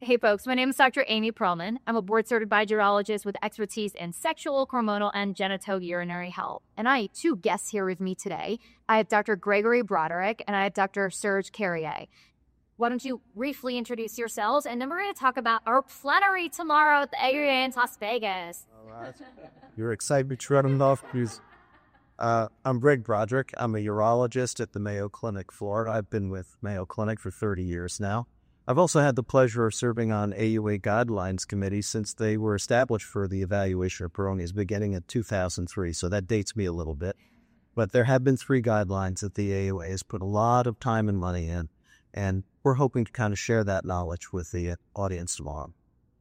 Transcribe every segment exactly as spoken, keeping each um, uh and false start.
Hey folks, my name is Doctor Amy Perlman. I'm a board-certified urologist with expertise in sexual, hormonal, and genitourinary health. And I have two guests here with me today. I have Doctor Gregory Broderick and I have Doctor Serge Carrier. Why don't you briefly introduce yourselves, and then we're going to talk about our plenary tomorrow at the A U A in Las Vegas. All right. You're excited to run off, please. Uh, I'm Greg Broderick. I'm a urologist at the Mayo Clinic, Florida. I've been with Mayo Clinic for thirty years now. I've also had the pleasure of serving on A U A Guidelines Committee since they were established for the evaluation of Peyronie's beginning in two thousand three, so that dates me a little bit. But there have been three guidelines that the A U A has put a lot of time and money in, and we're hoping to kind of share that knowledge with the audience tomorrow.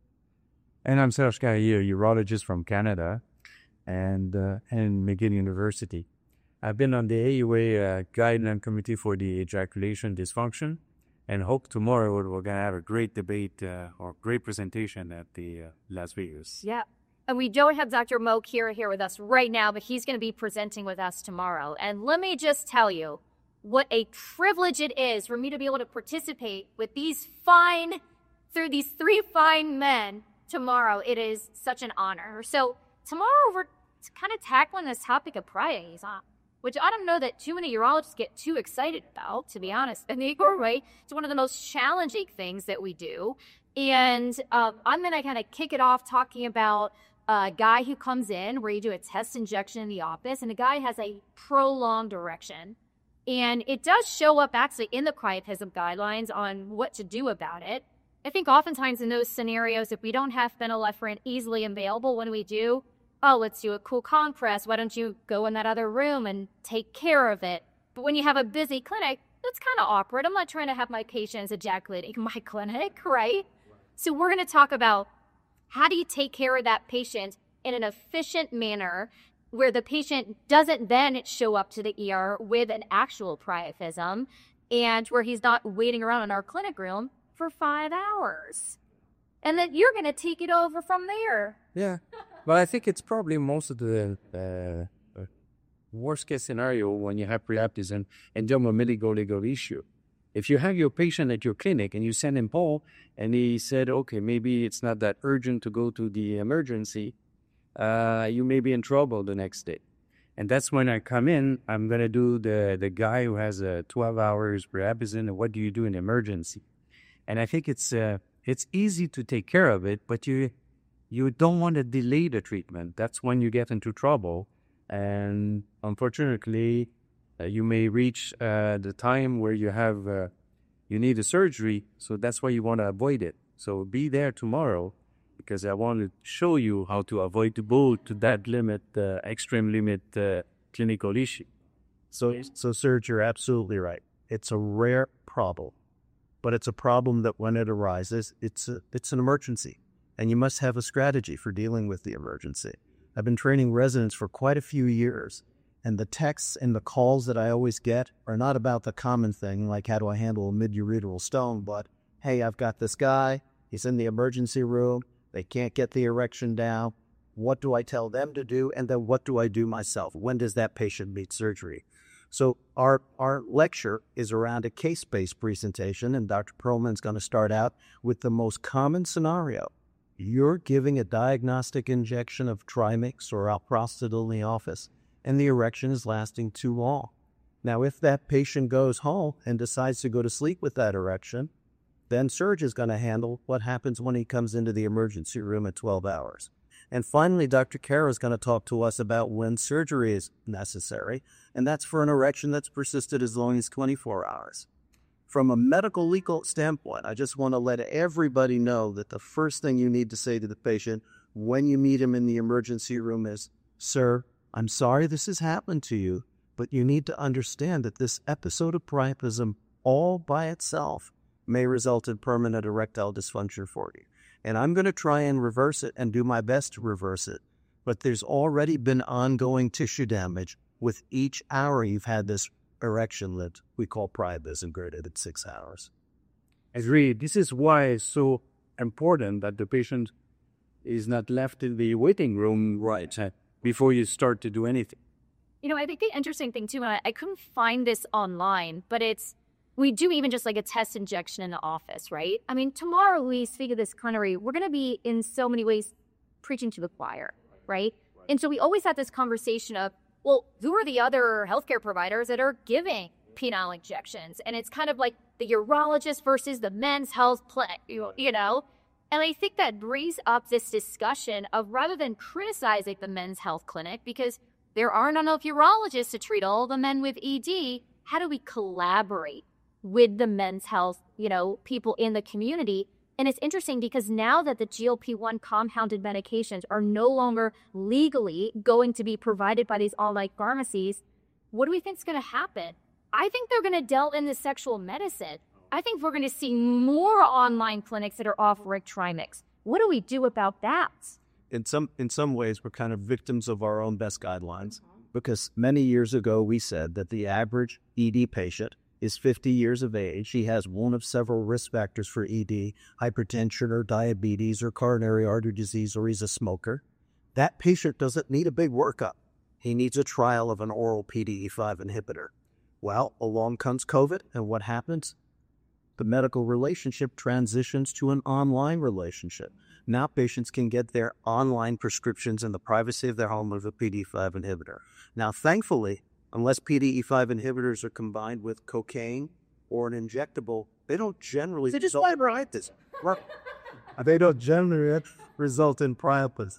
And I'm Serge Carrier, a urologist from Canada and uh, and McGill University. I've been on the A U A uh, Guideline Committee for the Ejaculation Dysfunction, and hope tomorrow we're going to have a great debate uh, or great presentation at the uh, Las Vegas. Yeah. And we don't have Doctor Mo Kira here with us right now, but he's going to be presenting with us tomorrow. And let me just tell you what a privilege it is for me to be able to participate with these fine, through these three fine men tomorrow. It is such an honor. So tomorrow we're kind of tackling this topic of priapism, huh? Which I don't know that too many urologists get too excited about, to be honest. And the right, it's one of the most challenging things that we do. And um, I'm going to kind of kick it off talking about a guy who comes in where you do a test injection in the office, and the guy has a prolonged erection. And it does show up actually in the priapism guidelines on what to do about it. I think oftentimes in those scenarios, if we don't have phenylephrine easily available, when we do, oh, let's do a cool compress. Why don't you go in that other room and take care of it? But when you have a busy clinic, that's kind of awkward. I'm not trying to have my patients ejaculate in my clinic, right? So we're going to talk about how do you take care of that patient in an efficient manner where the patient doesn't then show up to the E R with an actual priapism and where he's not waiting around in our clinic room for five hours. And then you're going to take it over from there. Yeah. But I think it's probably most of the uh, worst case scenario when you have priapism and dermomedical issue. If you have your patient at your clinic and you send him home and he said, okay, maybe it's not that urgent to go to the emergency, uh, you may be in trouble the next day. And that's when I come in, I'm going to do the, the guy who has a twelve hours priapism, and what do you do in emergency? And I think it's uh, it's easy to take care of it, but you you don't want to delay the treatment. That's when you get into trouble. And unfortunately, uh, you may reach uh, the time where you have uh, you need a surgery. So that's why you want to avoid it. So be there tomorrow, because I want to show you how to avoid to go to that limit, uh, extreme limit uh, clinical issue. So, so Serge, you're absolutely right. It's a rare problem, but it's a problem that when it arises, it's a, it's an emergency. And you must have a strategy for dealing with the emergency. I've been training residents for quite a few years, and the texts and the calls that I always get are not about the common thing, like how do I handle a mid-ureteral stone, but hey, I've got this guy, he's in the emergency room, they can't get the erection down, what do I tell them to do, and then what do I do myself? When does that patient need surgery? So our our lecture is around a case-based presentation, and Doctor Perlman's going to start out with the most common scenario. You're giving a diagnostic injection of Trimix or alprostadil in the office, and the erection is lasting too long. Now, if that patient goes home and decides to go to sleep with that erection, then Serge is going to handle what happens when he comes into the emergency room at twelve hours. And finally, Doctor Kara is going to talk to us about when surgery is necessary, and that's for an erection that's persisted as long as twenty-four hours. From a medical legal standpoint, I just want to let everybody know that the first thing you need to say to the patient when you meet him in the emergency room is, "Sir, I'm sorry this has happened to you, but you need to understand that this episode of priapism all by itself may result in permanent erectile dysfunction for you. And I'm going to try and reverse it and do my best to reverse it. But there's already been ongoing tissue damage with each hour you've had this erection that we call priapism graded at six hours. Agreed. This is why it's so important that the patient is not left in the waiting room right uh, before you start to do anything. You know, I think the interesting thing too, and I, I couldn't find this online, but it's we do even just like a test injection in the office, right? I mean, tomorrow we speak of this culinary, we're going to be in so many ways preaching to the choir, right? And so we always have this conversation of, well, who are the other healthcare providers that are giving penile injections? And it's kind of like the urologist versus the men's health clinic, you know? And I think that brings up this discussion of, rather than criticizing the men's health clinic, because there aren't enough urologists to treat all the men with E D, how do we collaborate with the men's health, you know, people in the community? And it's interesting because now that the G L P one compounded medications are no longer legally going to be provided by these online pharmacies, what do we think is going to happen? I think they're going to delve into sexual medicine. I think we're going to see more online clinics that are offering Trimix. What do we do about that? In some in some ways, we're kind of victims of our own best guidelines, because many years ago we said that the average E D patient is fifty years of age. He has one of several risk factors for E D, hypertension or diabetes or coronary artery disease, or he's a smoker. That patient doesn't need a big workup. He needs a trial of an oral P D E five inhibitor. Well, along comes COVID, and what happens? The medical relationship transitions to an online relationship. Now patients can get their online prescriptions in the privacy of their home with a P D E five inhibitor. Now, thankfully, unless P D E five inhibitors are combined with cocaine or an injectable, they don't generally They just result, fibritis. they don't generally result in priapism.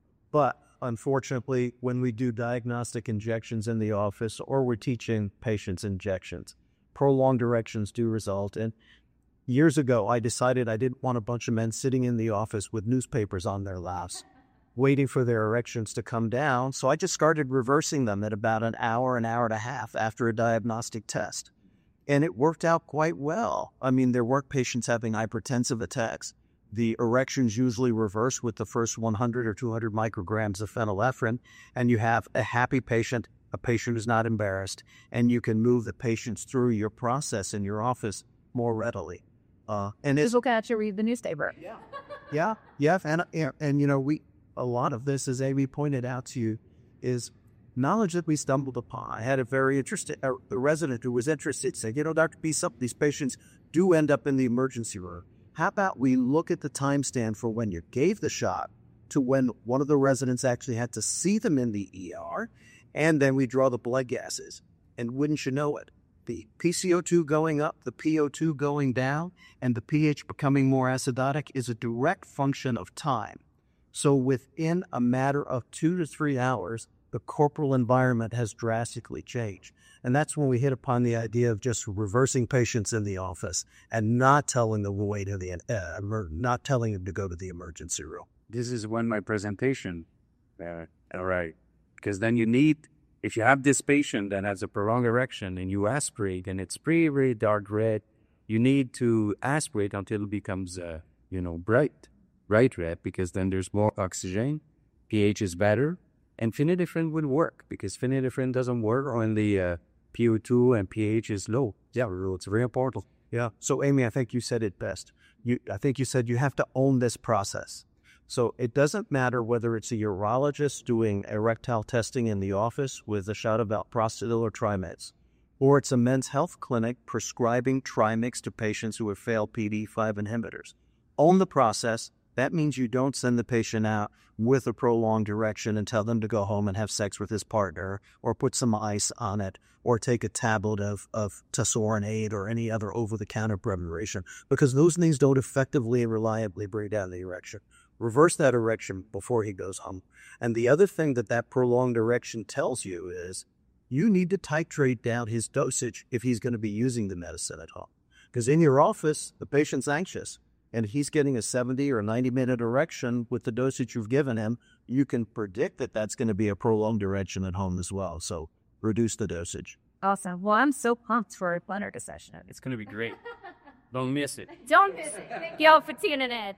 But unfortunately, when we do diagnostic injections in the office, or we're teaching patients injections, prolonged erections do result in. Years ago, I decided I didn't want a bunch of men sitting in the office with newspapers on their laps, waiting for their erections to come down, so I just started reversing them at about an hour, an hour and a half after a diagnostic test. And it worked out quite well. I mean, there weren't patients having hypertensive attacks. The erections usually reverse with the first one hundred or two hundred micrograms of phenylephrine, and you have a happy patient, a patient who's not embarrassed, and you can move the patients through your process in your office more readily. Uh, and it's People can actually read the newspaper. yeah, yeah, and, and and you know, we a lot of this, as Amy pointed out to you, is knowledge that we stumbled upon. I had a very interested a, a resident who was interested, said, you know, Doctor B, some of these patients do end up in the emergency room. How about we look at the time stand for when you gave the shot to when one of the residents actually had to see them in the E R, and then we draw the blood gases. And wouldn't you know it, the P C O two going up, the P O two going down, and the pH becoming more acidotic is a direct function of time. So within a matter of two to three hours, the corporal environment has drastically changed. And that's when we hit upon the idea of just reversing patients in the office and not telling them to wait to the uh, emer- not telling them to go to the emergency room. This is when my presentation, uh, all right, because then you need, if you have this patient that has a prolonged erection and you aspirate and it's pretty, very dark red, you need to aspirate until it becomes, uh, you know, bright, bright red, because then there's more oxygen, pH is better, and phenylephrine will work, because phenylephrine doesn't work when the uh, P O two and pH is low. Yeah, it's very important. Yeah. So, Amy, I think you said it best. You, I think you said you have to own this process. So it doesn't matter whether it's a urologist doing erectile testing in the office with a shot of Alprostadil or Trimix, or it's a men's health clinic prescribing Trimix to patients who have failed P D E five inhibitors. Own the process. That means you don't send the patient out with a prolonged erection and tell them to go home and have sex with his partner, or put some ice on it, or take a tablet of, of Tesoronate or any other over-the-counter preparation, because those things don't effectively and reliably bring down the erection. Reverse that erection before he goes home. And the other thing that that prolonged erection tells you is you need to titrate down his dosage if he's going to be using the medicine at home. Because in your office, the patient's anxious, and if he's getting a seventy or ninety minute erection with the dosage you've given him, you can predict that that's going to be a prolonged erection at home as well. So reduce the dosage. Awesome. Well, I'm so pumped for a Planner session. It's going to be great. Don't miss it. Don't miss it. Thank y'all for tuning in.